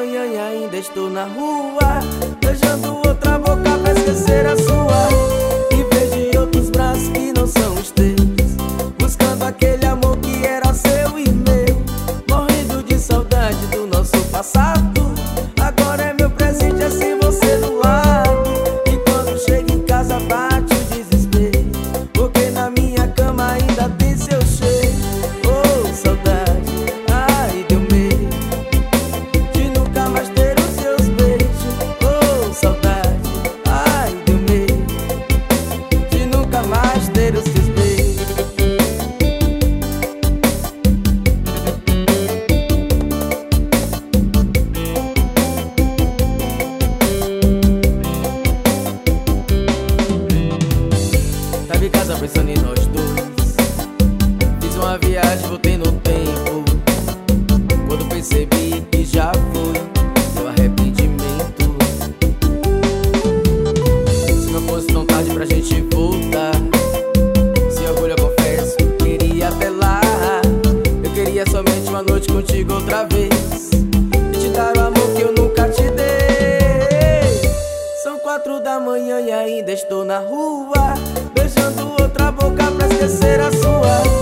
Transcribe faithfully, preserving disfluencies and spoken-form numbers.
manhã e ainda estou na rua, beijando outra boca pra esquecer a sua. E vejo em outros braços que não são os teus, buscando aquele amor que era seu e meu, morrendo de saudade do nosso passado. Agora é meu presente, é sem você do lado. E quando chego em casa bate o desespero, porque na minha cama ainda tem seu cheiro. Oh, saudade, ai, deu medo de nunca mais ter os seus beijos. Oh, saudade, ai, deu medo de nunca mais ter os seus beijos. Tava em casa pensando em nós dois, fiz uma viagem, voltei no tempo. Quando percebi que já foi meu arrependimento. Se não fosse tão tarde pra gente voltar, sem orgulho eu confesso, queria até lá. Eu queria somente uma noite contigo outra vez, e te dar o amor que eu nunca te dei. São quatro da manhã e ainda estou na rua, beijando outra boca pra esquecer a sua.